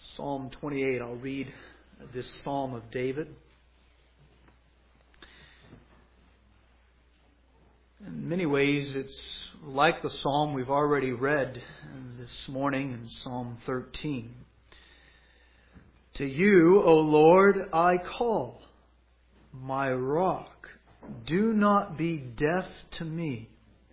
Psalm 28. I'll read this Psalm of David. In many ways, it's like the Psalm we've already read this morning in Psalm 13. To you, O Lord, I call, my rock. Do not be deaf to me.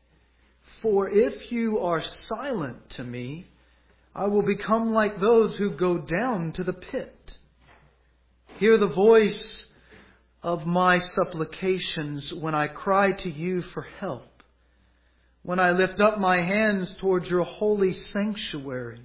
For if you are silent to me, I will become like those who go down to the pit. Hear the voice of my supplications when I cry to you for help, when I lift up my hands towards your holy sanctuary.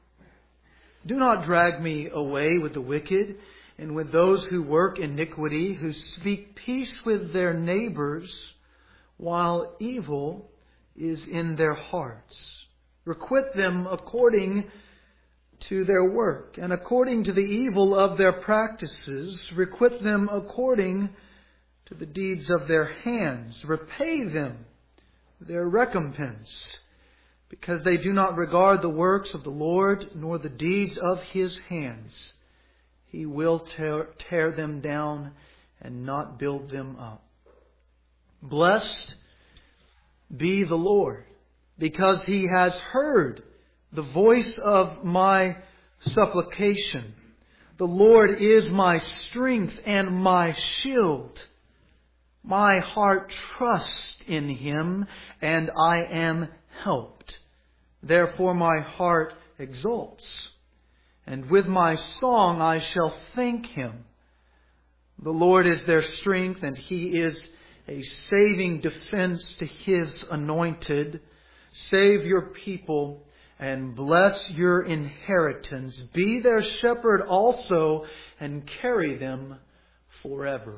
Do not drag me away with the wicked and with those who work iniquity, who speak peace with their neighbors, while evil is in their hearts. Requite them according to their work, and according to the evil of their practices. Requite them according to the deeds of their hands. Repay them their recompense, because they do not regard the works of the Lord, nor the deeds of His hands. He will tear them down and not build them up. Blessed be the Lord, because He has heard the voice of my supplication. The Lord is my strength and my shield. My heart trusts in Him, and I am helped. Therefore my heart exults, and with my song I shall thank Him. The Lord is their strength, and He is a saving defense to His anointed. Save your people and bless your inheritance. Be their shepherd also, and carry them forever.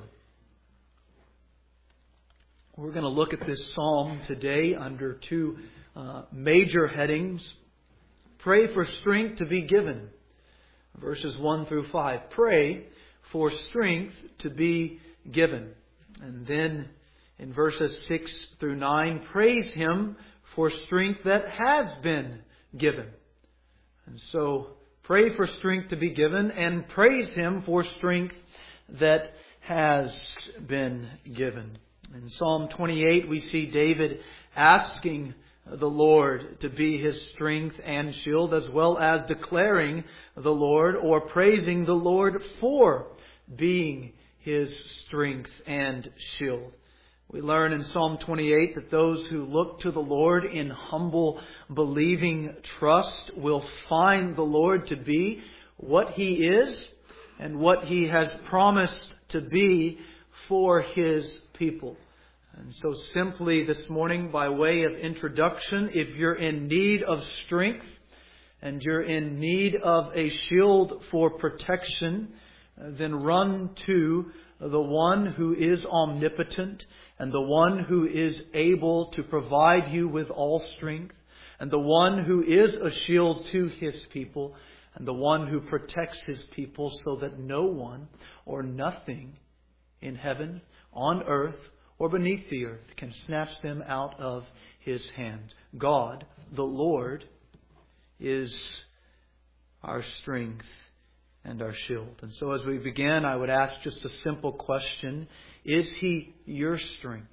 We're going to look at this psalm today under two major headings. Pray for strength to be given. Verses 1 through 5. Pray for strength to be given. And then in verses 6 through 9, praise Him for strength that has been given. And so pray for strength to be given, and praise Him for strength that has been given. In Psalm 28, we see David asking the Lord to be his strength and shield, as well as declaring the Lord or praising the Lord for being his strength and shield. We learn in Psalm 28 that those who look to the Lord in humble, believing trust will find the Lord to be what He is and what He has promised to be for His people. And so simply this morning, by way of introduction, if you're in need of strength and you're in need of a shield for protection, then run to the one who is omnipotent, and the one who is able to provide you with all strength, and the one who is a shield to His people, and the one who protects His people so that no one or nothing in heaven, on earth, or beneath the earth can snatch them out of His hand. God, the Lord, is our strength and our shield. And so as we begin, I would ask just a simple question. Is He your strength?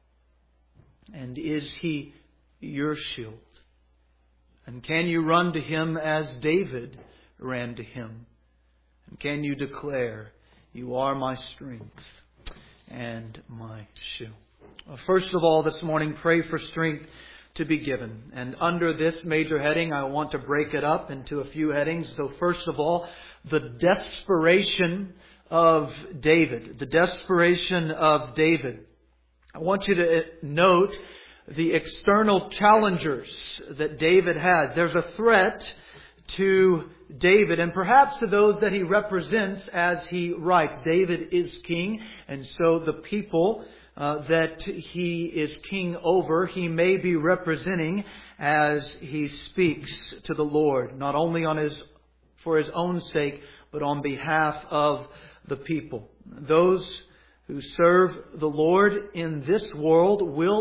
And is He your shield? And can you run to Him as David ran to Him? And can you declare, you are my strength and my shield? First of all, this morning, pray for strength to be given. And under this major heading, I want to break it up into a few headings. So first of all, the desperation of David. The desperation of David. I want you to note the external challengers that David has. There's a threat to David, and perhaps to those that he represents as he writes. David is king, and so the people that he is king over, he may be representing as he speaks to the Lord, not only for his own sake, but on behalf of the people. Those who serve the Lord in this world will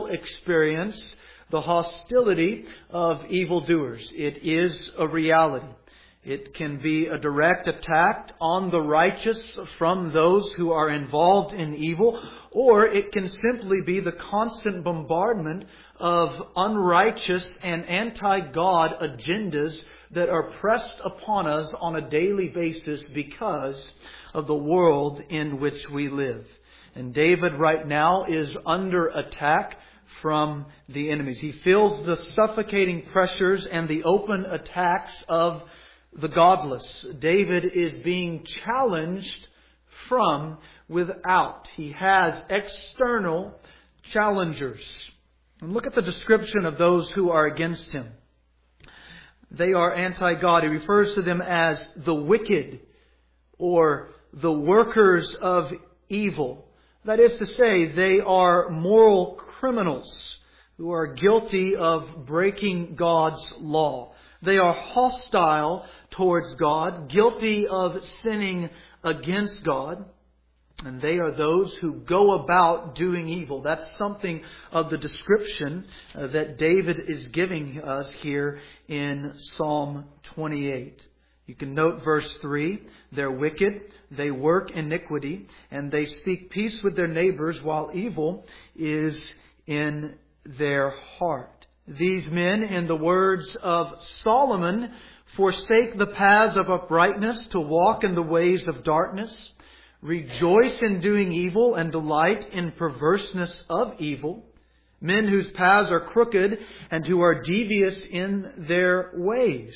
experience the hostility of evildoers. It is a reality. It can be a direct attack on the righteous from those who are involved in evil, or it can simply be the constant bombardment of unrighteous and anti-God agendas that are pressed upon us on a daily basis because of the world in which we live. And David right now is under attack from the enemies. He feels the suffocating pressures and the open attacks of the godless. David is being challenged from without. He has external challengers. And look at the description of those who are against him. They are anti-God. He refers to them as the wicked or the workers of evil. That is to say, they are moral criminals who are guilty of breaking God's law. They are hostile towards God, guilty of sinning against God. And they are those who go about doing evil. That's something of the description that David is giving us here in Psalm 28. You can note verse 3. They're wicked, they work iniquity, and they speak peace with their neighbors while evil is in their heart. These men, in the words of Solomon, forsake the paths of uprightness to walk in the ways of darkness, rejoice in doing evil and delight in perverseness of evil, men whose paths are crooked and who are devious in their ways.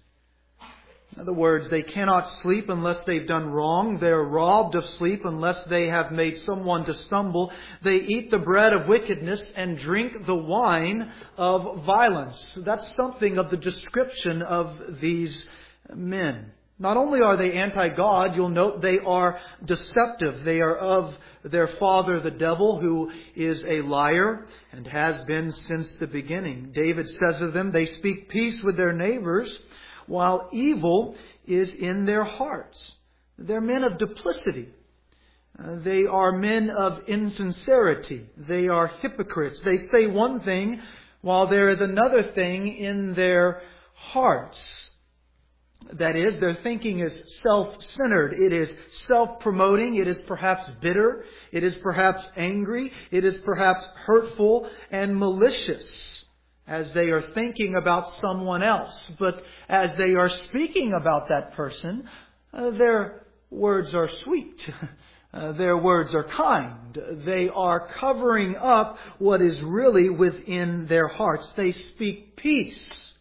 In other words, they cannot sleep unless they've done wrong. They're robbed of sleep unless they have made someone to stumble. They eat the bread of wickedness and drink the wine of violence. That's something of the description of these men. Not only are they anti-God, you'll note they are deceptive. They are of their father, the devil, who is a liar and has been since the beginning. David says of them, they speak peace with their neighbors, while evil is in their hearts. They're men of duplicity. They are men of insincerity. They are hypocrites. They say one thing while there is another thing in their hearts. That is, their thinking is self-centered. It is self-promoting. It is perhaps bitter. It is perhaps angry. It is perhaps hurtful and malicious as they are thinking about someone else. But as they are speaking about that person, their words are sweet. Their words are kind. They are covering up what is really within their hearts. They speak peace.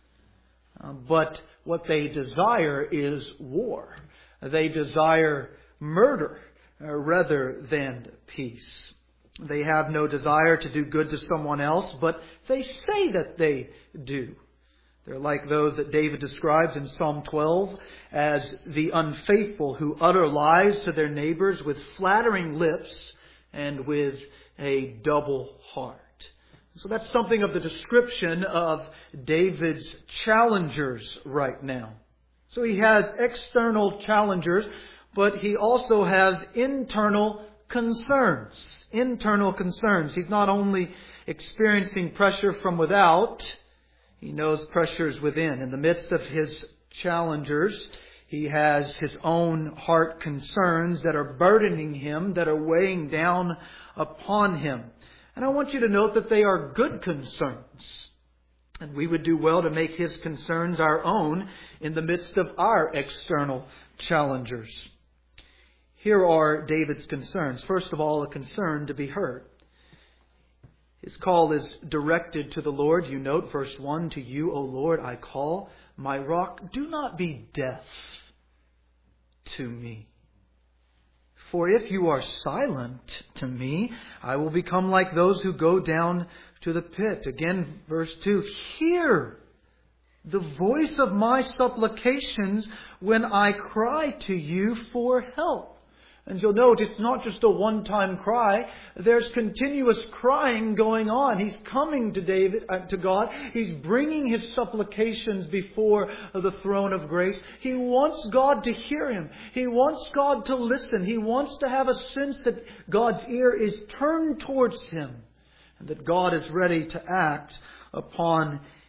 But what they desire is war. They desire murder rather than peace. They have no desire to do good to someone else, but they say that they do. They're like those that David describes in Psalm 12 as the unfaithful who utter lies to their neighbors with flattering lips and with a double heart. So that's something of the description of David's challengers right now. So he has external challengers, but he also has internal concerns. Internal concerns. He's not only experiencing pressure from without, he knows pressures within. In the midst of his challengers, he has his own heart concerns that are burdening him, that are weighing down upon him. And I want you to note that they are good concerns. And we would do well to make his concerns our own in the midst of our external challengers. Here are David's concerns. First of all, a concern to be heard. His call is directed to the Lord. You note verse 1, to you, O Lord, I call, my rock. Do not be deaf to me. For if you are silent to me, I will become like those who go down to the pit. Again, verse 2, hear the voice of my supplications when I cry to you for help. And you'll note it's not just a one-time cry. There's continuous crying going on. He's coming to God. He's bringing his supplications before the throne of grace. He wants God to hear him. He wants God to listen. He wants to have a sense that God's ear is turned towards him and that God is ready to act upon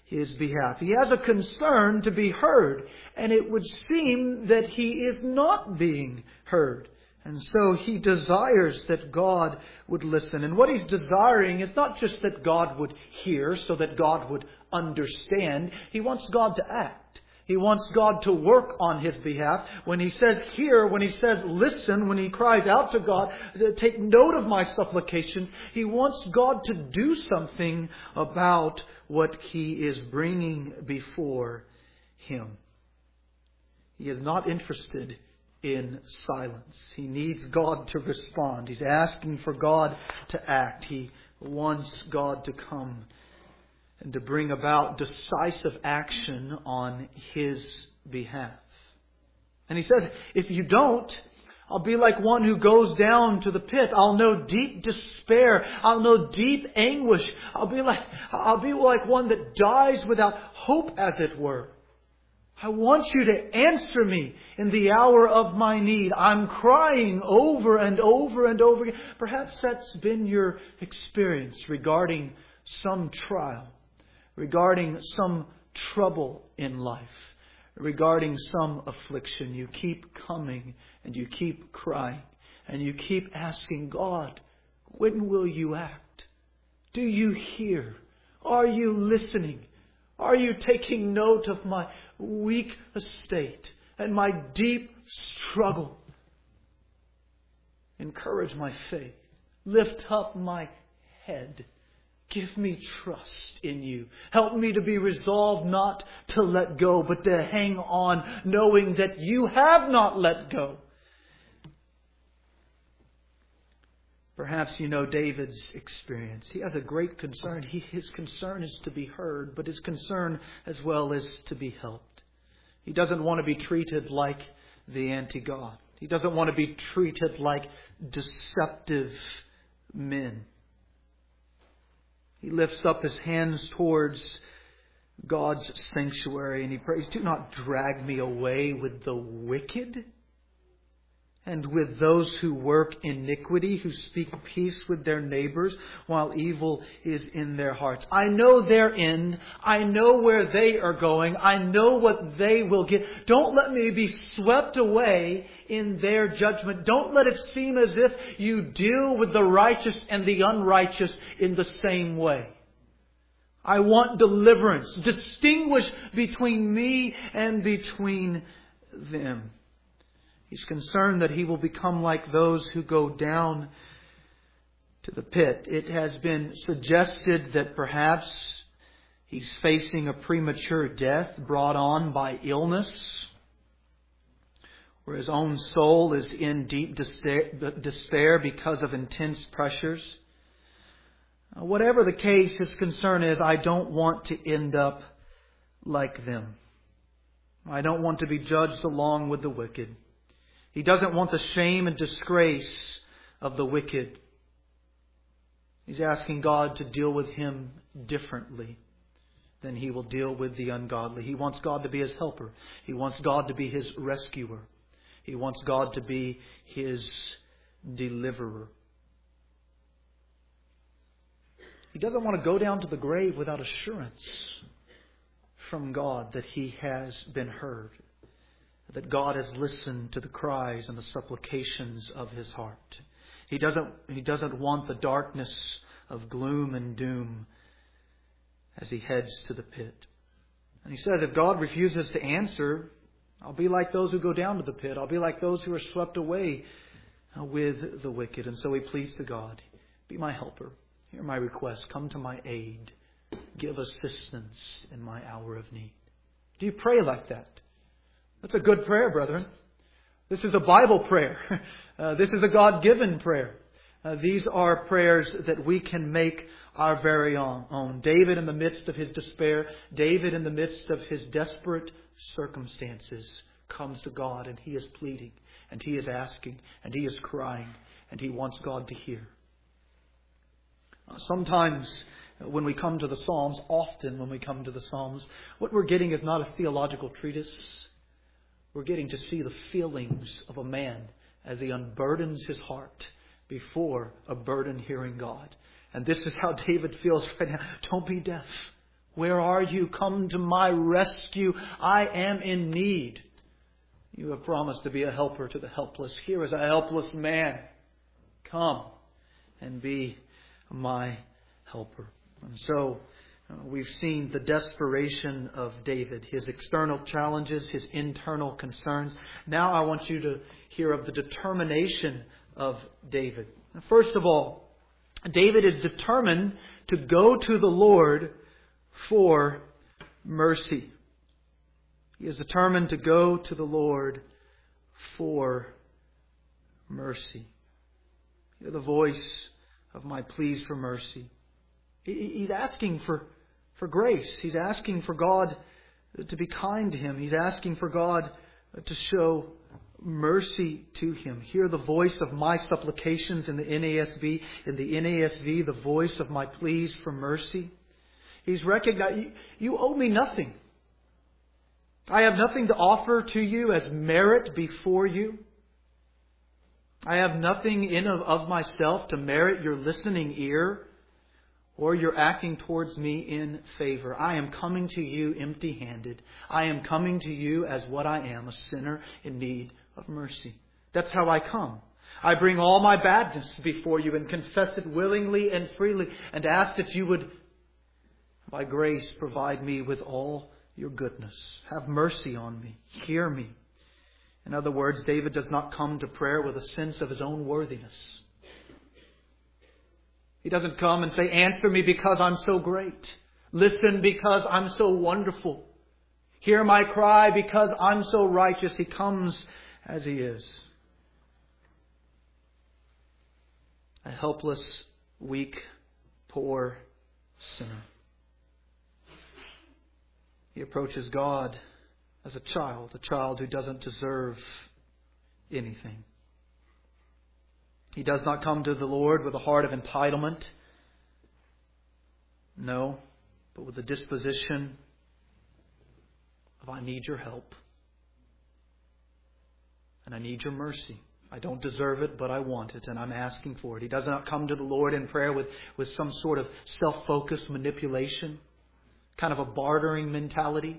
his behalf. He has a concern to be heard, and it would seem that he is not being heard. And so he desires that God would listen. And what he's desiring is not just that God would hear so that God would understand. He wants God to act. He wants God to work on his behalf. When he says hear, when he says listen, when he cries out to God, take note of my supplications, he wants God to do something about what he is bringing before him. He is not interested in silence. He needs God to respond. He's asking for God to act. He wants God to come and to bring about decisive action on his behalf. And he says, if you don't, I'll be like one who goes down to the pit. I'll know deep despair. I'll know deep anguish. I'll be like one that dies without hope, as it were. I want you to answer me in the hour of my need. I'm crying over and over and over again. Perhaps that's been your experience regarding some trial, regarding some trouble in life, regarding some affliction. You keep coming and you keep crying and you keep asking God, when will you act? Do you hear? Are you listening? Are you taking note of my weak estate and my deep struggle? Encourage my faith. Lift up my head. Give me trust in you. Help me to be resolved not to let go, but to hang on, knowing that you have not let go. Perhaps you know David's experience. He has a great concern. His concern is to be heard, but his concern as well is to be helped. He doesn't want to be treated like the anti-God. He doesn't want to be treated like deceptive men. He lifts up his hands towards God's sanctuary and he prays, do not drag me away with the wicked and with those who work iniquity, who speak peace with their neighbors while evil is in their hearts. I know their end. I know where they are going. I know what they will get. Don't let me be swept away in their judgment. Don't let it seem as if you deal with the righteous and the unrighteous in the same way. I want deliverance. Distinguish between me and between them. He's concerned that he will become like those who go down to the pit. It has been suggested that perhaps he's facing a premature death brought on by illness, where his own soul is in deep despair because of intense pressures. Whatever the case, his concern is, I don't want to end up like them. I don't want to be judged along with the wicked. He doesn't want the shame and disgrace of the wicked. He's asking God to deal with him differently than he will deal with the ungodly. He wants God to be his helper. He wants God to be his rescuer. He wants God to be his deliverer. He doesn't want to go down to the grave without assurance from God that he has been heard, that God has listened to the cries and the supplications of his heart. He doesn't want the darkness of gloom and doom as he heads to the pit. And he says, if God refuses to answer, I'll be like those who go down to the pit. I'll be like those who are swept away with the wicked. And so he pleads to God, be my helper. Hear my request. Come to my aid. Give assistance in my hour of need. Do you pray like that? That's a good prayer, brethren. This is a Bible prayer. This is a God-given prayer. These are prayers that we can make our very own. David in the midst of his despair, David in the midst of his desperate circumstances comes to God and he is pleading and he is asking and he is crying and he wants God to hear. Sometimes when we come to the Psalms, often when we come to the Psalms, what we're getting is not a theological treatise. We're getting to see the feelings of a man as he unburdens his heart before a burden-hearing God. And this is how David feels right now. Don't be deaf. Where are you? Come to my rescue. I am in need. You have promised to be a helper to the helpless. Here is a helpless man. Come and be my helper. And so we've seen the desperation of David, his external challenges, his internal concerns. Now I want you to hear of the determination of David. First of all, David is determined to go to the Lord for mercy. He is determined to go to the Lord for mercy. Hear the voice of my pleas for mercy. He's asking for grace. He's asking for God to be kind to him. He's asking for God to show mercy to him. Hear the voice of my supplications in the NASB. In the NASV, the voice of my pleas for mercy. He's recognized, you owe me nothing. I have nothing to offer to you as merit before you. I have nothing in of myself to merit your listening ear or your acting towards me in favor. I am coming to you empty-handed. I am coming to you as what I am, a sinner in need of mercy. That's how I come. I bring all my badness before you and confess it willingly and freely and ask that you would, by grace, provide me with all your goodness. Have mercy on me. Hear me. In other words, David does not come to prayer with a sense of his own worthiness. He doesn't come and say, answer me because I'm so great. Listen because I'm so wonderful. Hear my cry because I'm so righteous. He comes as he is. A helpless, weak, poor sinner. He approaches God as a child who doesn't deserve anything. He does not come to the Lord with a heart of entitlement. No, but with a disposition of I need your help. And I need your mercy. I don't deserve it, but I want it, and I'm asking for it. He does not come to the Lord in prayer with some sort of self-focused manipulation. Kind of a bartering mentality.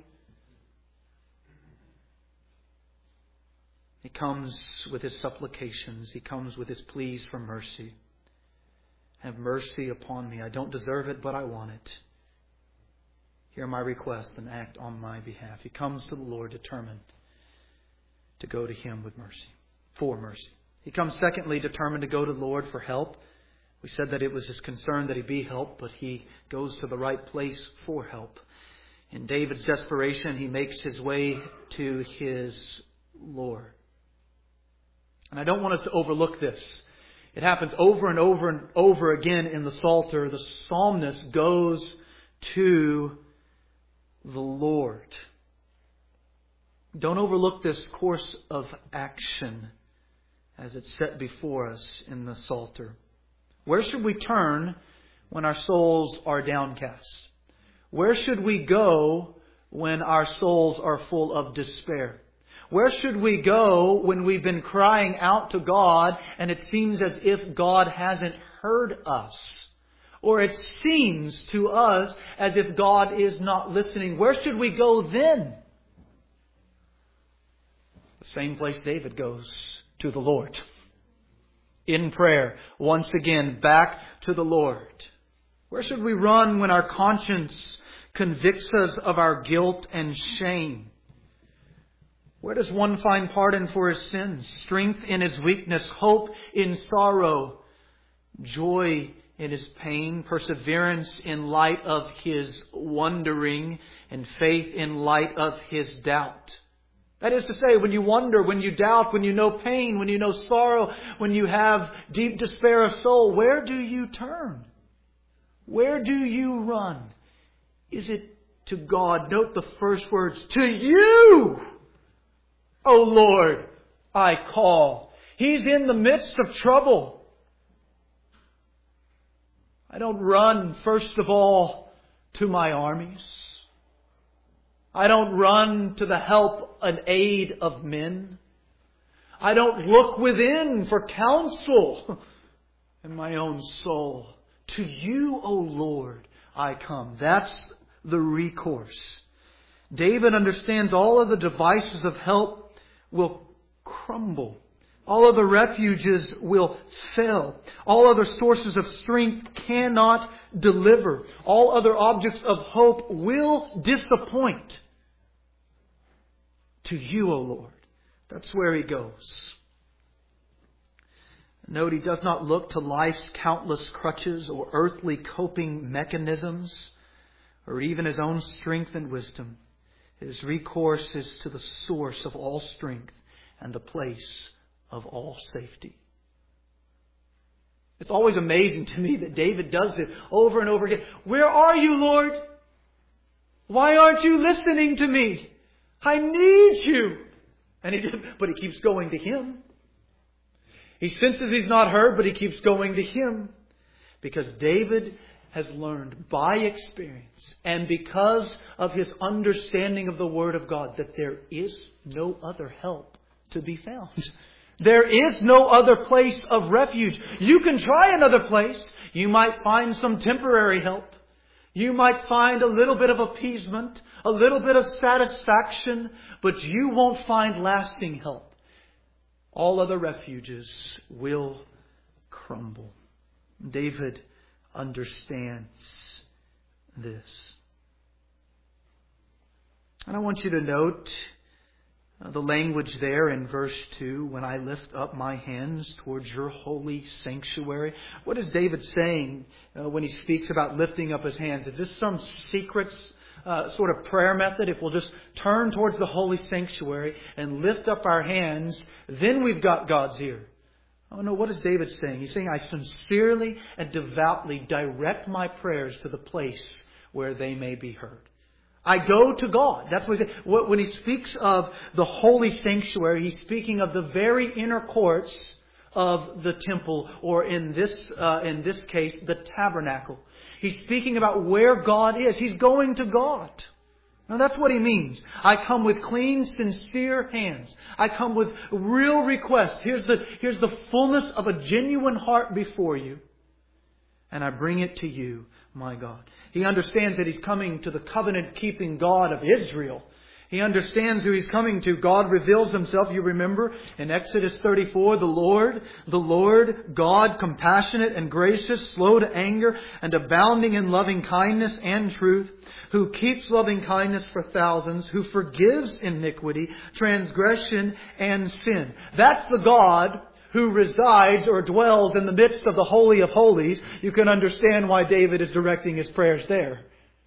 He comes with his supplications. He comes with his pleas for mercy. Have mercy upon me. I don't deserve it, but I want it. Hear my request and act on my behalf. He comes to the Lord determined to go to him with mercy, for mercy. He comes secondly determined to go to the Lord for help. We said that it was his concern that he be helped, but he goes to the right place for help. In David's desperation, he makes his way to his Lord. And I don't want us to overlook this. It happens over and over and over again in the Psalter. The psalmist goes to the Lord. Don't overlook this course of action as it's set before us in the Psalter. Where should we turn when our souls are downcast? Where should we go when our souls are full of despair? Where should we go when we've been crying out to God and it seems as if God hasn't heard us? Or it seems to us as if God is not listening. Where should we go then? The same place David goes, to the Lord. In prayer, once again, back to the Lord. Where should we run when our conscience convicts us of our guilt and shame? Where does one find pardon for his sins, strength in his weakness, hope in sorrow, joy in his pain, perseverance in light of his wondering, and faith in light of his doubt? That is to say, when you wonder, when you doubt, when you know pain, when you know sorrow, when you have deep despair of soul, where do you turn? Where do you run? Is it to God? Note the first words. To you, O Lord, I call. He's in the midst of trouble. I don't run, first of all, to my armies. I don't run to the help and aid of men. I don't look within for counsel in my own soul. To you, O Lord, I come. That's the recourse. David understands all of the devices of help will crumble. All other refuges will fail. All other sources of strength cannot deliver. All other objects of hope will disappoint. To you, O Lord. That's where he goes. Note, he does not look to life's countless crutches or earthly coping mechanisms or even his own strength and wisdom. His recourse is to the source of all strength and the place of all safety. It's always amazing to me that David does this over and over again. Where are you, Lord? Why aren't you listening to me? I need you. But he keeps going to Him. He senses he's not heard, but he keeps going to Him. Because David has learned by experience and because of his understanding of the Word of God that there is no other help to be found. There is no other place of refuge. You can try another place. You might find some temporary help. You might find a little bit of appeasement, a little bit of satisfaction, but you won't find lasting help. All other refuges will crumble. David understands this. And I want you to note the language there in verse 2, when I lift up my hands towards your holy sanctuary. What is David saying when he speaks about lifting up his hands? Is this some secret sort of prayer method? If we'll just turn towards the holy sanctuary and lift up our hands, then we've got God's ear. Oh no, what is David saying? He's saying, I sincerely and devoutly direct my prayers to the place where they may be heard. I go to God. That's what he says. When he speaks of the holy sanctuary, he's speaking of the very inner courts of the temple, or in this case, the tabernacle. He's speaking about where God is. He's going to God. Now that's what he means. I come with clean, sincere hands. I come with real requests. Here's the fullness of a genuine heart before you. And I bring it to you, my God. He understands that he's coming to the covenant-keeping God of Israel. He understands who he's coming to. God reveals Himself, you remember, in Exodus 34, the Lord, God, compassionate and gracious, slow to anger, and abounding in loving kindness and truth, who keeps loving kindness for thousands, who forgives iniquity, transgression, and sin. That's the God who resides or dwells in the midst of the Holy of Holies. You can understand why David is directing his prayers there.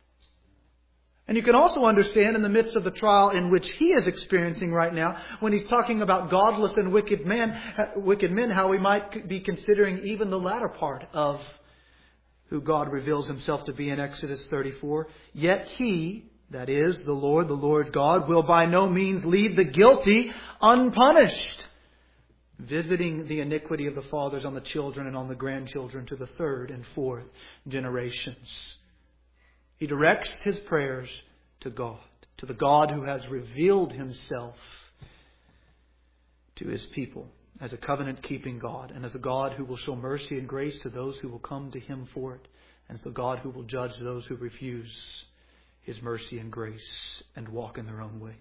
And you can also understand in the midst of the trial in which he is experiencing right now, when he's talking about godless and wicked men, how we might be considering even the latter part of who God reveals Himself to be in Exodus 34. Yet He, that is, the Lord God, will by no means leave the guilty unpunished, visiting the iniquity of the fathers on the children and on the grandchildren to the third and fourth generations. He directs his prayers to God, to the God who has revealed Himself to His people as a covenant-keeping God, and as a God who will show mercy and grace to those who will come to Him for it, and as the God who will judge those who refuse His mercy and grace and walk in their own ways.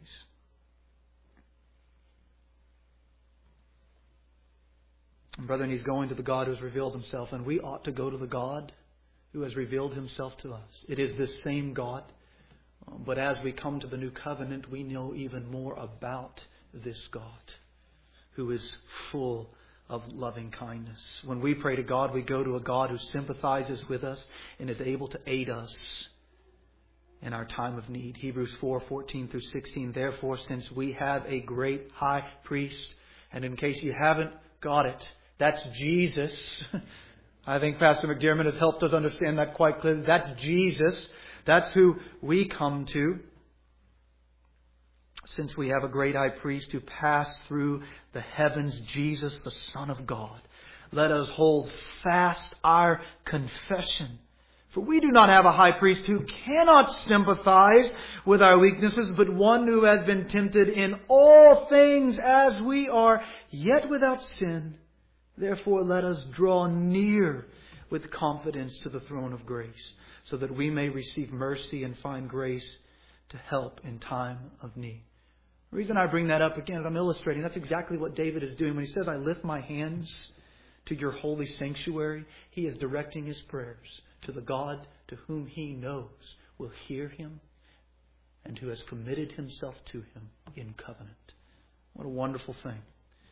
And brethren, he's going to the God who has revealed Himself, and we ought to go to the God who has revealed Himself to us. It is this same God, but as we come to the new covenant, we know even more about this God who is full of loving kindness. When we pray to God, we go to a God who sympathizes with us and is able to aid us in our time of need. Hebrews 4:14 through 16. Therefore, since we have a great high priest, and in case you haven't got it, that's Jesus. I think Pastor McDermott has helped us understand that quite clearly. That's Jesus. That's who we come to. Since we have a great high priest who passed through the heavens, Jesus, the Son of God, let us hold fast our confession. For we do not have a high priest who cannot sympathize with our weaknesses, but one who has been tempted in all things as we are, yet without sin. Therefore, let us draw near with confidence to the throne of grace, so that we may receive mercy and find grace to help in time of need. The reason I bring that up again is I'm illustrating that's exactly what David is doing. When he says, I lift my hands to your holy sanctuary, he is directing his prayers to the God to whom he knows will hear him and who has committed himself to him in covenant. What a wonderful thing.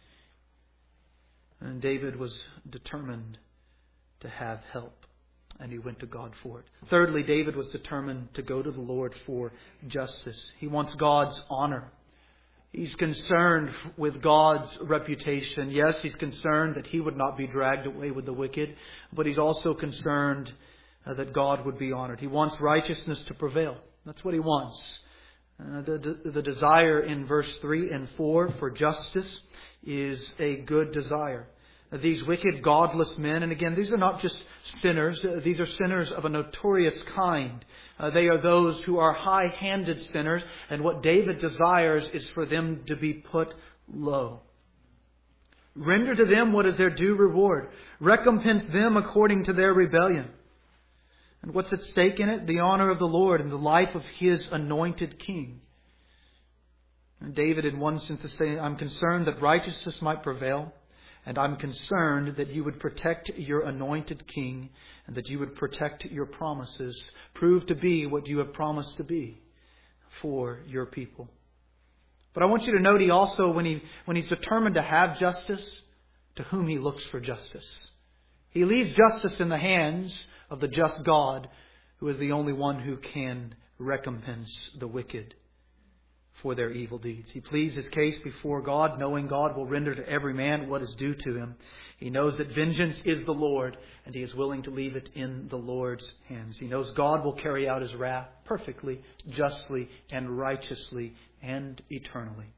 And David was determined to have help, and he went to God for it. Thirdly, David was determined to go to the Lord for justice. He wants God's honor. He's concerned with God's reputation. Yes, he's concerned that he would not be dragged away with the wicked, but he's also concerned that God would be honored. He wants righteousness to prevail. That's what he wants. The desire in verse 3 and 4 for justice is a good desire. These wicked, godless men, and again, these are not just sinners. These are sinners of a notorious kind. They are those who are high-handed sinners, and what David desires is for them to be put low. Render to them what is their due reward. Recompense them according to their rebellion. And what's at stake in it? The honor of the Lord and the life of His anointed King. And David, in one sense, is saying, I'm concerned that righteousness might prevail. And I'm concerned that you would protect your anointed King and that you would protect your promises, prove to be what you have promised to be for your people. But I want you to note he also, when he's determined to have justice, to whom he looks for justice. He leaves justice in the hands of the just God, who is the only one who can recompense the wicked for their evil deeds. He pleads his case before God, knowing God will render to every man what is due to him. He knows that vengeance is the Lord, and he is willing to leave it in the Lord's hands. He knows God will carry out his wrath perfectly, justly, and righteously, and eternally.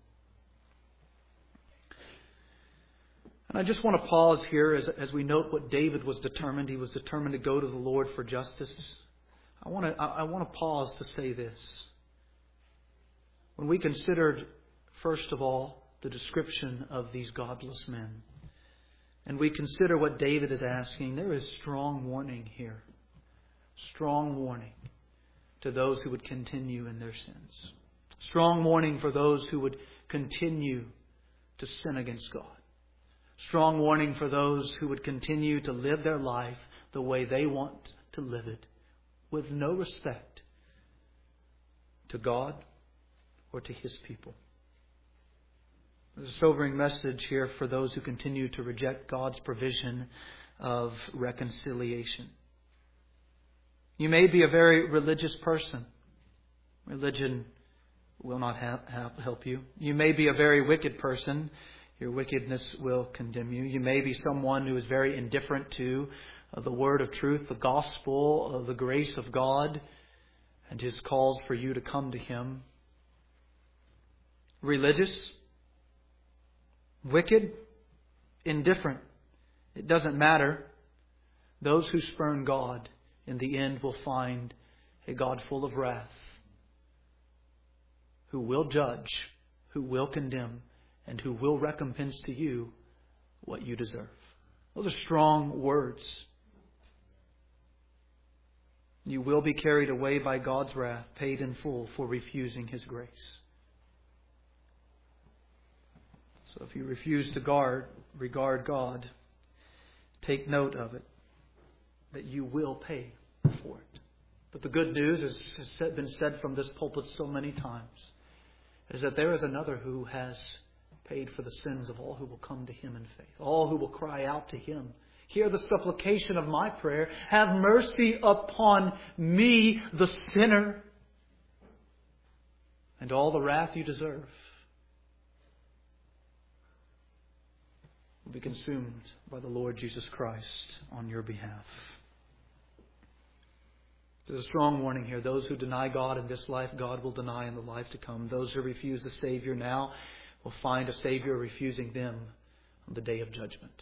And I just want to pause here as we note what David was determined. He was determined to go to the Lord for justice. I want to pause to say this. When we considered, first of all, the description of these godless men, and we consider what David is asking, there is strong warning here. Strong warning to those who would continue in their sins. Strong warning for those who would continue to sin against God. Strong warning for those who would continue to live their life the way they want to live it, with no respect to God or to His people. There's a sobering message here for those who continue to reject God's provision of reconciliation. You may be a very religious person. Religion will not help you. You may be a very wicked person. Your wickedness will condemn you. You may be someone who is very indifferent to the word of truth, the gospel, the grace of God, and His calls for you to come to Him. Religious, wicked, indifferent. It doesn't matter. Those who spurn God in the end will find a God full of wrath, who will judge, who will condemn, and who will recompense to you what you deserve. Those are strong words. You will be carried away by God's wrath, paid in full for refusing His grace. So if you refuse to regard God, take note of it, that you will pay for it. But the good news, as has been said from this pulpit so many times, is that there is another who has paid for the sins of all who will come to Him in faith, all who will cry out to Him. Hear the supplication of my prayer. Have mercy upon me, the sinner, and all the wrath you deserve will be consumed by the Lord Jesus Christ on your behalf. There's a strong warning here. Those who deny God in this life, God will deny in the life to come. Those who refuse the Savior now will find a Savior refusing them on the day of judgment.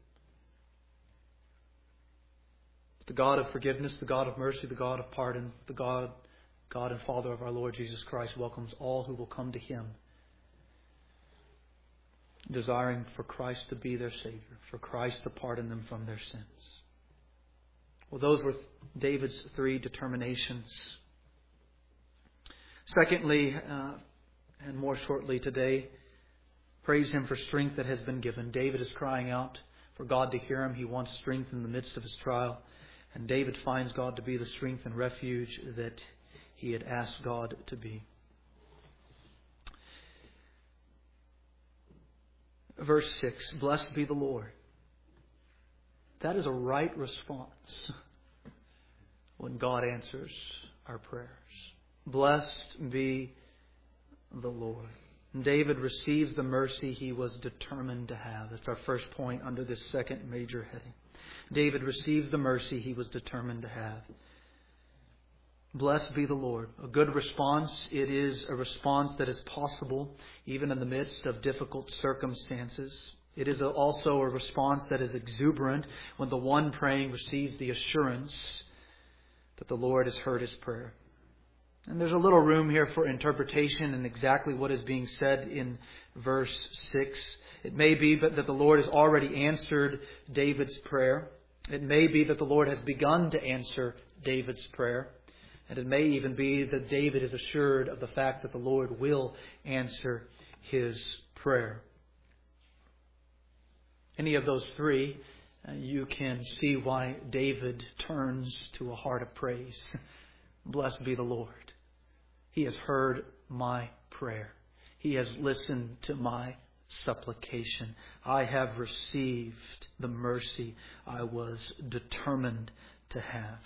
The God of forgiveness, the God of mercy, the God of pardon, the God and Father of our Lord Jesus Christ welcomes all who will come to Him, desiring for Christ to be their Savior, for Christ to pardon them from their sins. Well, those were David's three determinations. Secondly, and more shortly today, praise Him for strength that has been given. David is crying out for God to hear him. He wants strength in the midst of his trial. And David finds God to be the strength and refuge that he had asked God to be. Verse 6, blessed be the Lord. That is a right response when God answers our prayers. Blessed be the Lord. David receives the mercy he was determined to have. That's our first point under this second major heading. David receives the mercy he was determined to have. Blessed be the Lord. A good response. It is a response that is possible even in the midst of difficult circumstances. It is also a response that is exuberant when the one praying receives the assurance that the Lord has heard his prayer. And there's a little room here for interpretation and exactly what is being said in verse 6. It may be that the Lord has already answered David's prayer. It may be that the Lord has begun to answer David's prayer. And it may even be that David is assured of the fact that the Lord will answer his prayer. Any of those three, you can see why David turns to a heart of praise. Blessed be the Lord. He has heard my prayer. He has listened to my supplication. I have received the mercy I was determined to have.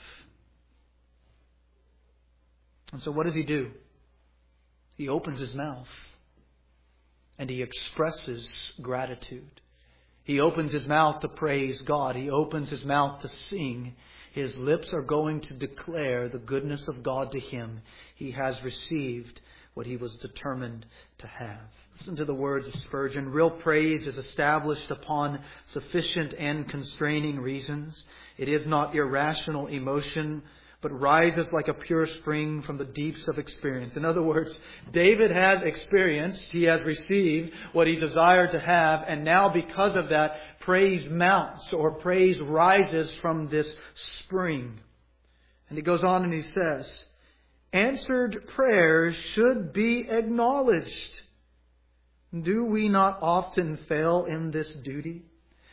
And so what does he do? He opens his mouth and he expresses gratitude. He opens his mouth to praise God. He opens his mouth to sing. His lips are going to declare the goodness of God to him. He has received what he was determined to have. Listen to the words of Spurgeon. Real praise is established upon sufficient and constraining reasons. It is not irrational emotion, but rises like a pure spring from the deeps of experience. In other words, David has experienced, he has received what he desired to have, and now because of that, praise mounts or praise rises from this spring. And he goes on and he says, answered prayers should be acknowledged. Do we not often fail in this duty?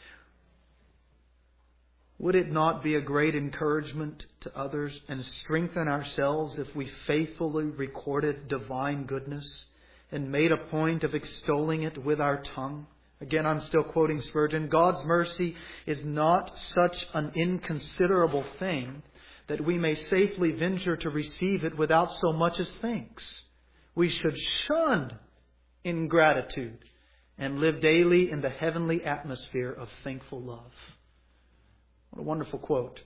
Would it not be a great encouragement to others and strengthen ourselves if we faithfully recorded divine goodness and made a point of extolling it with our tongue? Again, I'm still quoting Spurgeon. God's mercy is not such an inconsiderable thing that we may safely venture to receive it without so much as thanks. We should shun ingratitude and live daily in the heavenly atmosphere of thankful love. What a wonderful quote.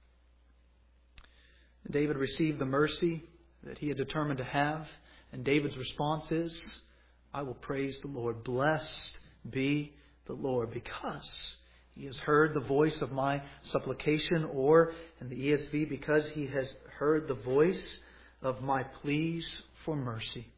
David received the mercy that he had determined to have. And David's response is, I will praise the Lord. Blessed be the Lord, because he has heard the voice of my supplication, or in the ESV, because he has heard the voice of my pleas for mercy.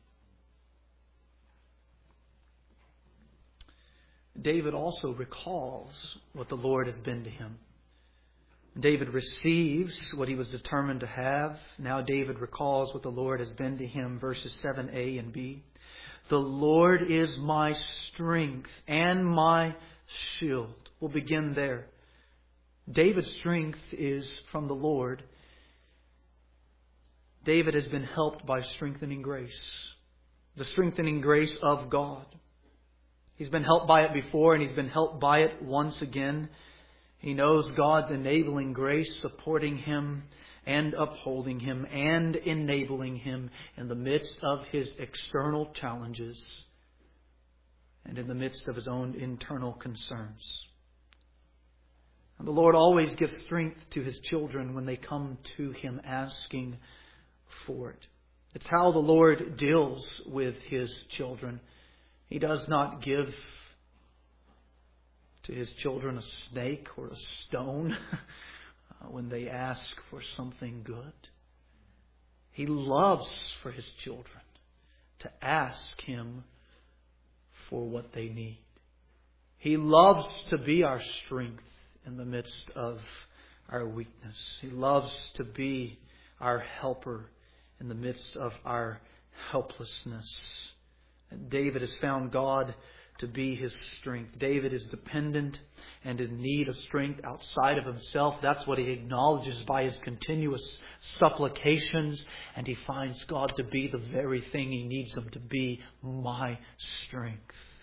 David also recalls what the Lord has been to him. David receives what he was determined to have. Now David recalls what the Lord has been to him. Verses 7a and b. The Lord is my strength and my shield. We'll begin there. David's strength is from the Lord. David has been helped by strengthening grace. The strengthening grace of God. He's been helped by it before, and he's been helped by it once again. He knows God's enabling grace supporting him and upholding him and enabling him in the midst of his external challenges and in the midst of his own internal concerns. And the Lord always gives strength to his children when they come to him asking for it. It's how the Lord deals with his children. He does not give to his children a snake or a stone when they ask for something good. He loves for his children to ask him for what they need. He loves to be our strength in the midst of our weakness. He loves to be our helper in the midst of our helplessness. And David has found God to be his strength. David is dependent and in need of strength outside of himself. That's what he acknowledges by his continuous supplications. And he finds God to be the very thing he needs him to be, my strength.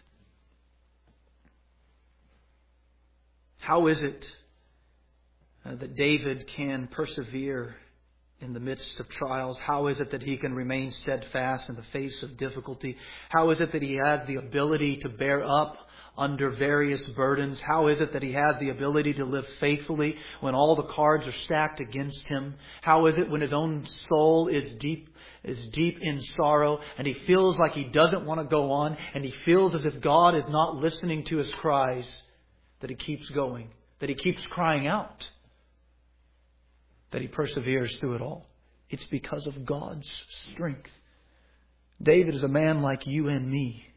How is it that David can persevere in the midst of trials? How is it that he can remain steadfast in the face of difficulty? How is it that he has the ability to bear up under various burdens? How is it that he has the ability to live faithfully when all the cards are stacked against him? How is it when his own soul is deep in sorrow and he feels like he doesn't want to go on and he feels as if God is not listening to his cries, that he keeps going, that he keeps crying out, that he perseveres through it all? It's because of God's strength. David is a man like you and me.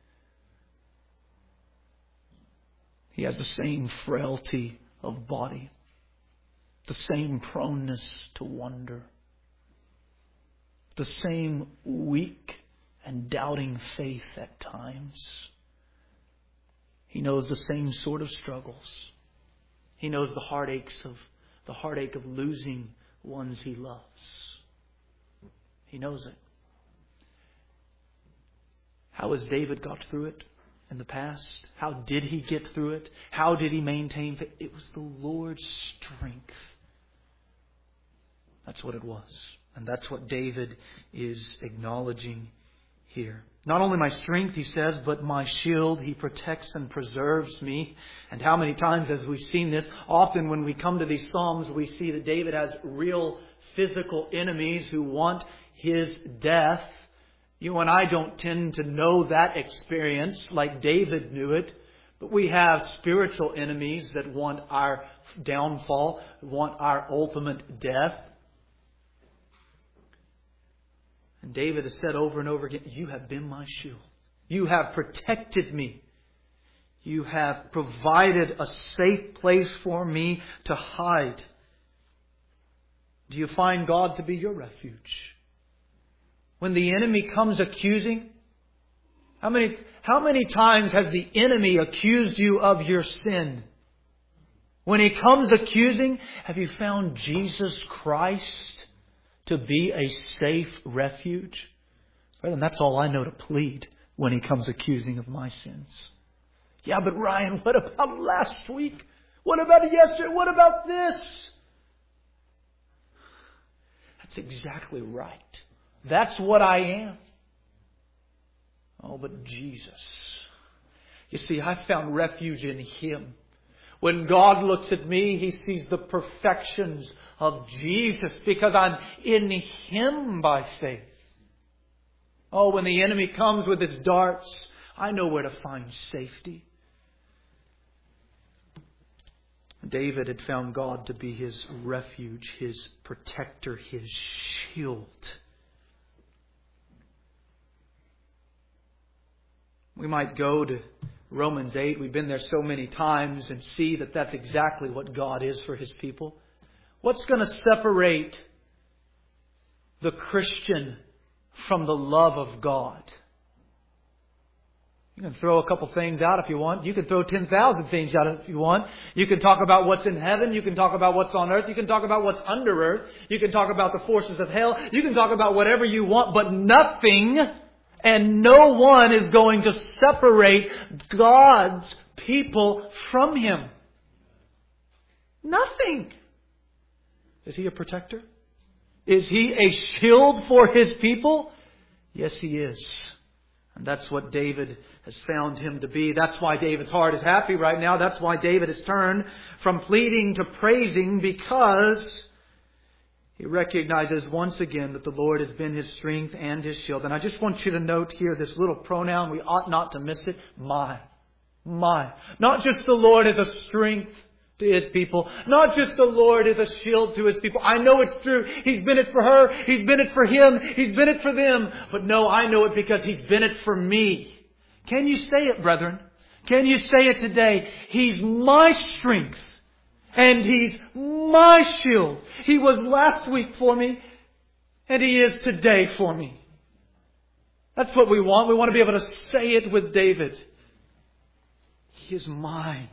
He has the same frailty of body, the same proneness to wander, the same weak and doubting faith at times. He knows the same sort of struggles. He knows the heartache of losing ones he loves. He knows it. How has David got through it in the past? How did he get through it? How did he maintain faith? It was the Lord's strength. That's what it was. And that's what David is acknowledging here. Not only my strength, he says, but my shield. He protects and preserves me. And how many times have we seen this? Often when we come to these Psalms, we see that David has real physical enemies who want his death. You and I don't tend to know that experience like David knew it. But we have spiritual enemies that want our downfall, want our ultimate death. And David has said over and over again, you have been my shield. You have protected me. You have provided a safe place for me to hide. Do you find God to be your refuge? When the enemy comes accusing, how many times has the enemy accused you of your sin? When he comes accusing, have you found Jesus Christ to be a safe refuge? Brethren, that's all I know to plead when he comes accusing of my sins. Yeah, but Ryan, what about last week? What about yesterday? What about this? That's exactly right. That's what I am. Oh, but Jesus. You see, I found refuge in Him. When God looks at me, He sees the perfections of Jesus because I'm in Him by faith. Oh, when the enemy comes with his darts, I know where to find safety. David had found God to be his refuge, his protector, his shield. We might go to Romans 8. We've been there so many times and see that that's exactly what God is for His people. What's going to separate the Christian from the love of God? You can throw a couple things out if you want. You can throw 10,000 things out if you want. You can talk about what's in heaven. You can talk about what's on earth. You can talk about what's under earth. You can talk about the forces of hell. You can talk about whatever you want, but nothing and no one is going to separate God's people from Him. Nothing. Is He a protector? Is He a shield for His people? Yes, He is. And that's what David has found Him to be. That's why David's heart is happy right now. That's why David has turned from pleading to praising, because he recognizes once again that the Lord has been his strength and his shield. And I just want you to note here this little pronoun. We ought not to miss it. My. My. Not just the Lord is a strength to His people. Not just the Lord is a shield to His people. I know it's true. He's been it for her. He's been it for him. He's been it for them. But no, I know it because He's been it for me. Can you say it, brethren? Can you say it today? He's my strength. And He's my shield. He was last week for me, and He is today for me. That's what we want. We want to be able to say it with David. He is mine.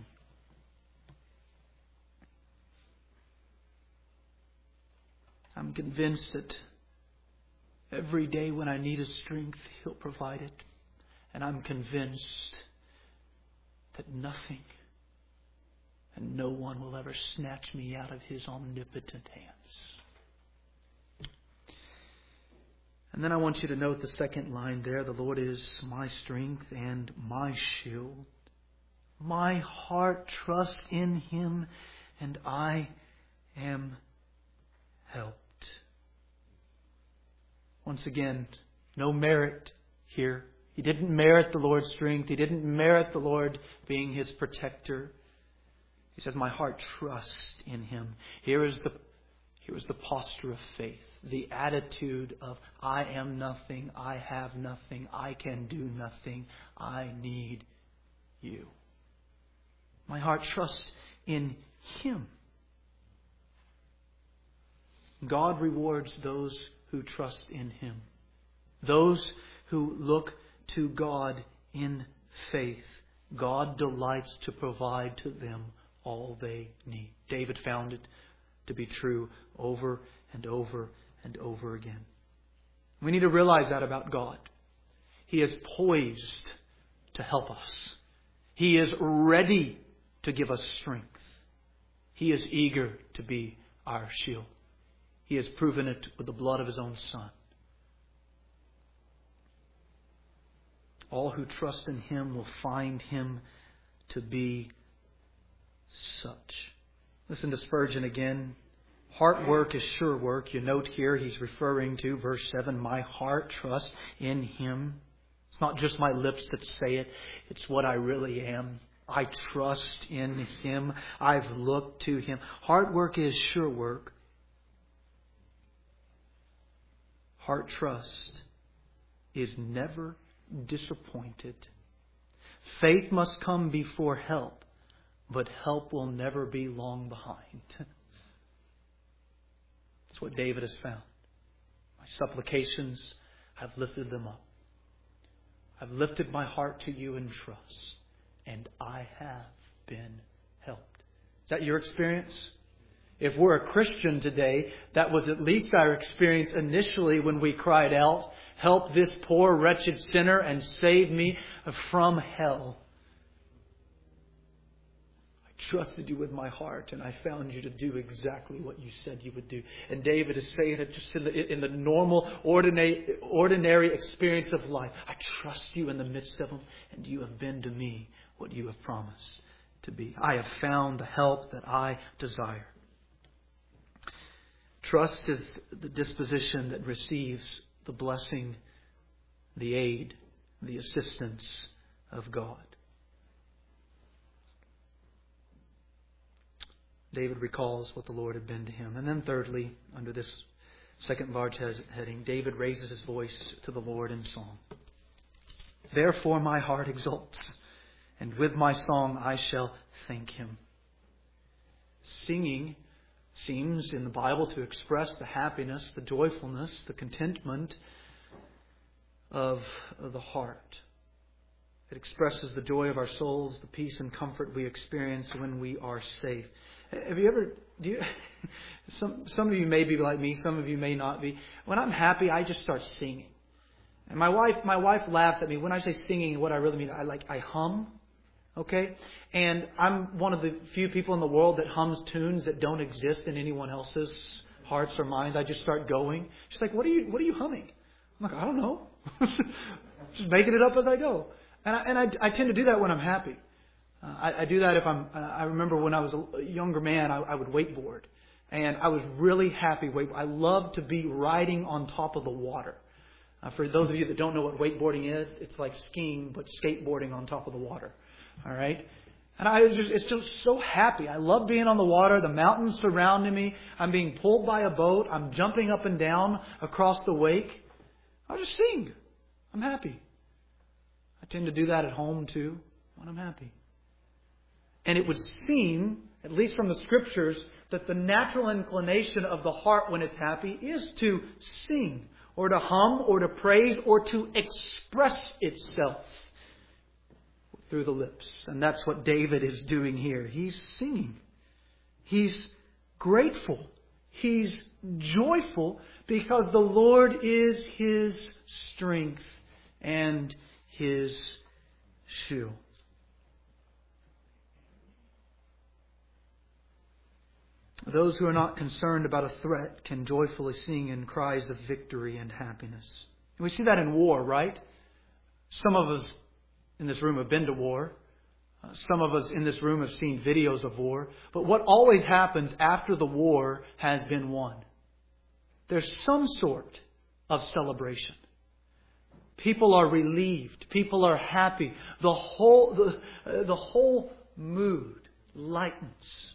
I'm convinced that every day when I need His strength, He'll provide it. And I'm convinced that nothing and no one will ever snatch me out of His omnipotent hands. And then I want you to note the second line there. The Lord is my strength and my shield. My heart trusts in Him, and I am helped. Once again, no merit here. He didn't merit the Lord's strength. He didn't merit the Lord being his protector. He says, my heart trusts in Him. Here is the posture of faith. The attitude of, I am nothing, I have nothing, I can do nothing, I need You. My heart trusts in Him. God rewards those who trust in Him. Those who look to God in faith. God delights to provide to them all they need. David found it to be true over and over and over again. We need to realize that about God. He is poised to help us. He is ready to give us strength. He is eager to be our shield. He has proven it with the blood of His own Son. All who trust in Him will find Him to be such. Listen to Spurgeon again. Heart work is sure work. You note here he's referring to verse 7. My heart trusts in Him. It's not just my lips that say it. It's what I really am. I trust in Him. I've looked to Him. Hard work is sure work. Heart trust is never disappointed. Faith must come before help, but help will never be long behind. That's what David has found. My supplications, I've lifted them up. I've lifted my heart to You in trust, and I have been helped. Is that your experience? If we're a Christian today, that was at least our experience initially when we cried out, help this poor wretched sinner and save me from hell. I trusted You with my heart, and I found You to do exactly what You said You would do. And David is saying it just in the normal, ordinary experience of life. I trust You in the midst of them, and You have been to me what You have promised to be. I have found the help that I desire. Trust is the disposition that receives the blessing, the aid, the assistance of God. David recalls what the Lord had been to him. And then thirdly, under this second large heading, David raises his voice to the Lord in song. Therefore my heart exults, and with my song I shall thank Him. Singing seems in the Bible to express the happiness, the joyfulness, the contentment of the heart. It expresses the joy of our souls, the peace and comfort we experience when we are safe. Have you ever, some of you may be like me, some of you may not be. When I'm happy, I just start singing. And my wife laughs at me when I say singing. What I really mean, I hum. Okay? And I'm one of the few people in the world that hums tunes that don't exist in anyone else's hearts or minds. I just start going. She's like, what are you humming? I'm like, I don't know. Just making it up as I go. And I tend to do that when I'm happy. I do that if I remember when I was a younger man, I would wakeboard. And I was really happy. I love to be riding on top of the water. For those of you that don't know what wakeboarding is, it's like skiing, but skateboarding on top of the water. All right? And it's just so happy. I love being on the water, the mountains surrounding me. I'm being pulled by a boat. I'm jumping up and down across the wake. I just sing. I'm happy. I tend to do that at home too when I'm happy. And it would seem at least from the Scriptures, that the natural inclination of the heart when it's happy is to sing, or to hum, or to praise, or to express itself through the lips. And that's what David is doing here. He's singing. He's grateful. He's joyful because the Lord is his strength and his shield. Those who are not concerned about a threat can joyfully sing in cries of victory and happiness. And we see that in war, right? Some of us in this room have been to war. Some of us in this room have seen videos of war. But what always happens after the war has been won? There's some sort of celebration. People are relieved. People are happy. The whole mood lightens.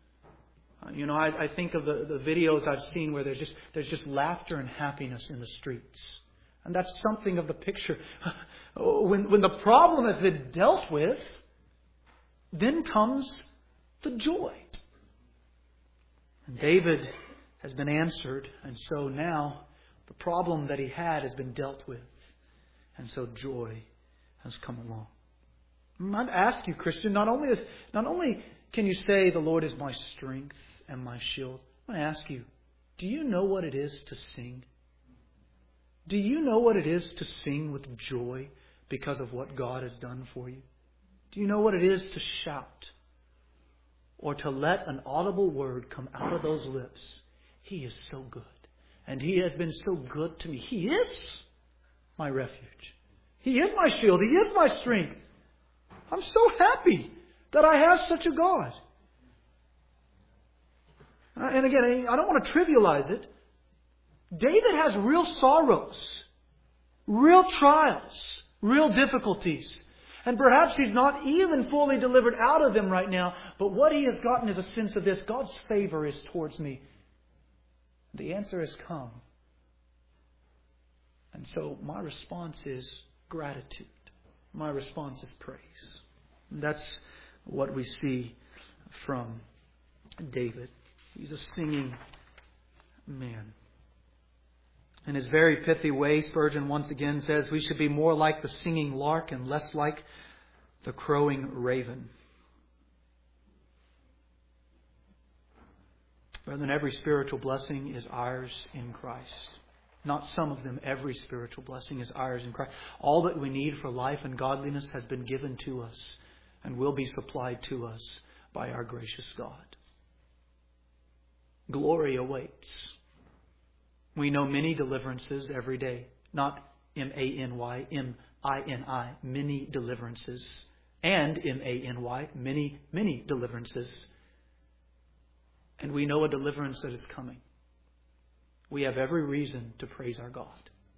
I think of the videos I've seen where there's just laughter and happiness in the streets. And that's something of the picture. When the problem has been dealt with, then comes the joy. And David has been answered, and so now the problem that he had has been dealt with. And so joy has come along. I'd ask you, Christian, not only can you say the Lord is my strength and my shield, I want to ask you, do you know what it is to sing? Do you know what it is to sing with joy because of what God has done for you? Do you know what it is to shout or to let an audible word come out of those lips? He is so good. And He has been so good to me. He is my refuge. He is my shield. He is my strength. I'm so happy that I have such a God. And again, I don't want to trivialize it. David has real sorrows, real trials, real difficulties. And perhaps he's not even fully delivered out of them right now. But what he has gotten is a sense of this: God's favor is towards me. The answer has come. And so my response is gratitude. My response is praise. And that's what we see from David. He's a singing man. In his very pithy way, Spurgeon once again says we should be more like the singing lark and less like the crowing raven. Brethren, every spiritual blessing is ours in Christ. Not some of them. Every spiritual blessing is ours in Christ. All that we need for life and godliness has been given to us and will be supplied to us by our gracious God. Glory awaits. We know many deliverances every day. Not M-A-N-Y, M-I-N-I. Many deliverances. And M-A-N-Y, many deliverances. And we know a deliverance that is coming. We have every reason to praise our God.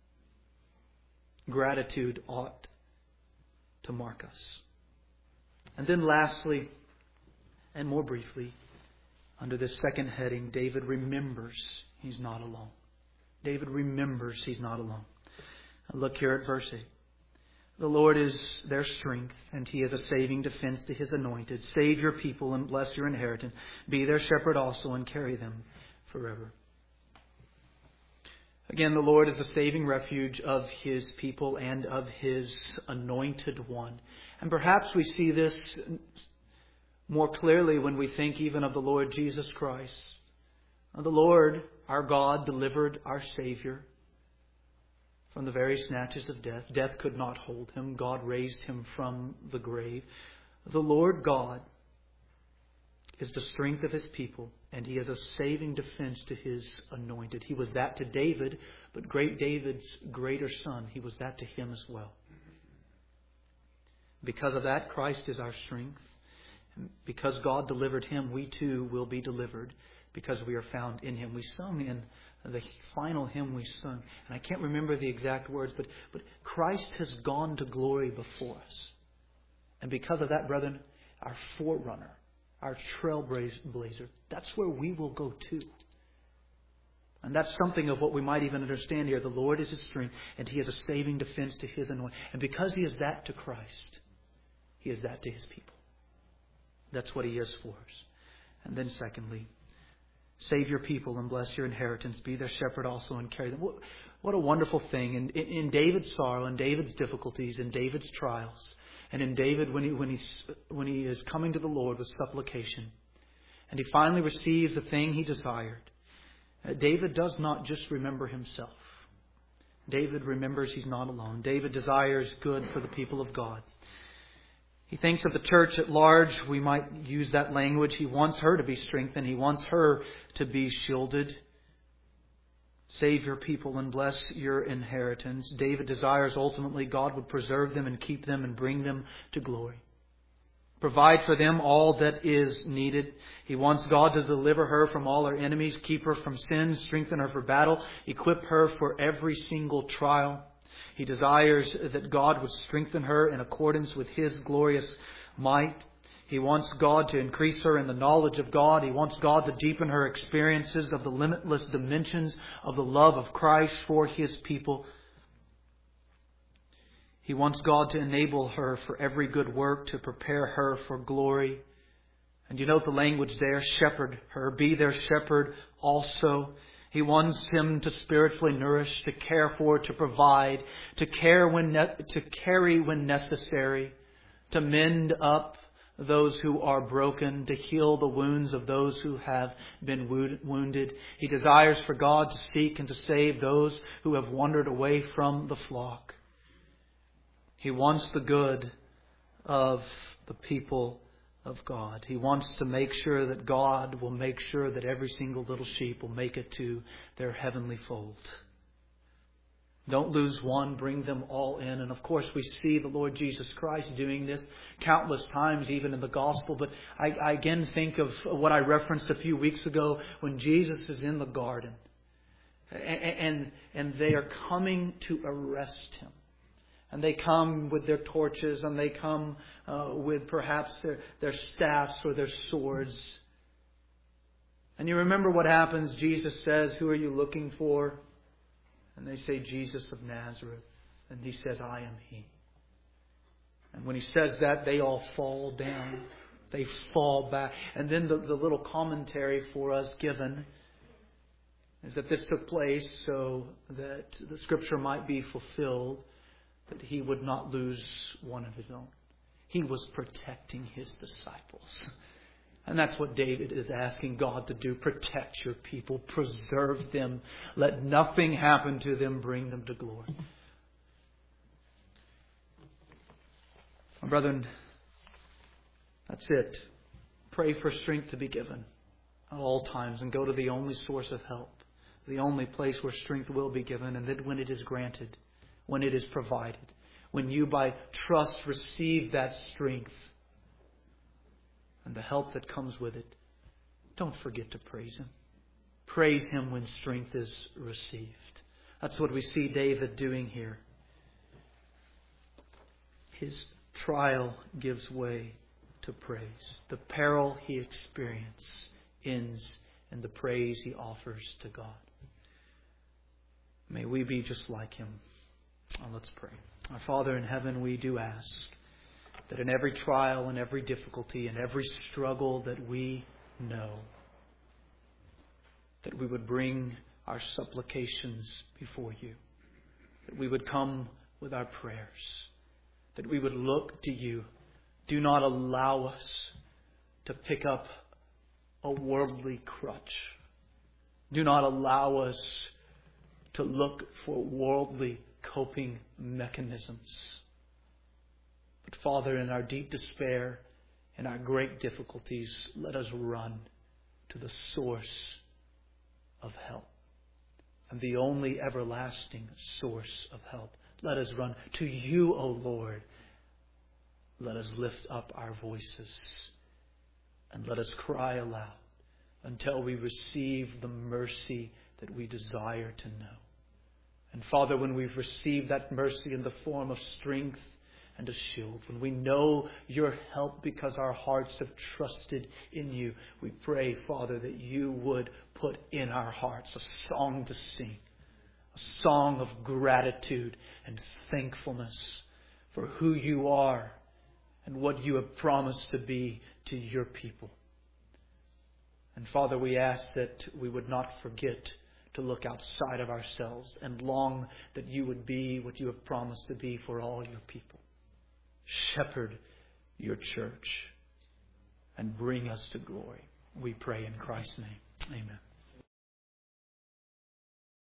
Gratitude ought to mark us. And then lastly, and more briefly, under this second heading, David remembers he's not alone. David remembers he's not alone. Look here at verse 8. The Lord is their strength, and He is a saving defense to His anointed. Save your people and bless your inheritance. Be their shepherd also and carry them forever. Again, the Lord is the saving refuge of His people and of His anointed one. And perhaps we see this more clearly when we think even of the Lord Jesus Christ. The Lord, our God, delivered our Savior from the very snatches of death. Death could not hold Him. God raised Him from the grave. The Lord God is the strength of His people, and He is a saving defense to His anointed. He was that to David, but great David's greater son, He was that to him as well. Because of that, Christ is our strength. Because God delivered Him, we too will be delivered because we are found in Him. We sung in the final hymn we sung, and I can't remember the exact words, but Christ has gone to glory before us. And because of that, brethren, our forerunner, our trailblazer, that's where we will go to. And that's something of what we might even understand here. The Lord is His strength, and He is a saving defense to His anointed. And because He is that to Christ, He is that to His people. That's what He is for us. And then secondly, save your people and bless your inheritance. Be their shepherd also and carry them. What a wonderful thing. In David's sorrow, in David's difficulties, in David's trials, and in David when he is coming to the Lord with supplication, and he finally receives the thing he desired, David does not just remember himself. David remembers he's not alone. David desires good for the people of God. He thinks of the church at large. We might use that language. He wants her to be strengthened. He wants her to be shielded. Save your people and bless your inheritance. David desires ultimately God would preserve them and keep them and bring them to glory. Provide for them all that is needed. He wants God to deliver her from all her enemies, keep her from sin, strengthen her for battle, equip her for every single trial. He desires that God would strengthen her in accordance with His glorious might. He wants God to increase her in the knowledge of God. He wants God to deepen her experiences of the limitless dimensions of the love of Christ for His people. He wants God to enable her for every good work, to prepare her for glory. And you note the language there, shepherd her, be their shepherd also. He wants him to spiritually nourish, to care for, to provide, to carry when necessary, to mend up those who are broken, to heal the wounds of those who have been wounded. He desires for God to seek and to save those who have wandered away from the flock. He wants the good of the people of God. He wants to make sure that God will make sure that every single little sheep will make it to their heavenly fold. Don't lose one, bring them all in. And of course we see the Lord Jesus Christ doing this countless times, even in the gospel. But I again think of what I referenced a few weeks ago when Jesus is in the garden. And they are coming to arrest Him. And they come with their torches, and they come with perhaps their staffs or their swords. And you remember what happens. Jesus says, "Who are you looking for?" And they say, "Jesus of Nazareth." And He says, "I am He." And when He says that, they all fall down. They fall back. And then the little commentary for us given is that this took place so that the Scripture might be fulfilled, that He would not lose one of His own. He was protecting His disciples. And that's what David is asking God to do. Protect your people. Preserve them. Let nothing happen to them. Bring them to glory. My brethren, that's it. Pray for strength to be given at all times, and go to the only source of help, the only place where strength will be given, and that when it is granted, when it is provided, when you by trust receive that strength and the help that comes with it, don't forget to praise Him. Praise Him when strength is received. That's what we see David doing here. His trial gives way to praise. The peril he experienced ends in the praise he offers to God. May we be just like Him. Let's pray. Our Father in heaven, we do ask that in every trial and every difficulty and every struggle that we know, that we would bring our supplications before You, that we would come with our prayers, that we would look to You. Do not allow us to pick up a worldly crutch. Do not allow us to look for worldly coping mechanisms. But Father, in our deep despair, in our great difficulties, let us run to the source of help, and the only everlasting source of help. Let us run to You, O Lord. Let us lift up our voices and let us cry aloud until we receive the mercy that we desire to know. And Father, when we've received that mercy in the form of strength and a shield, when we know Your help because our hearts have trusted in You, we pray, Father, that You would put in our hearts a song to sing, a song of gratitude and thankfulness for who You are and what You have promised to be to Your people. And Father, we ask that we would not forget to look outside of ourselves and long that you would be what you have promised to be for all your people. Shepherd your church and bring us to glory. We pray in Christ's name. Amen.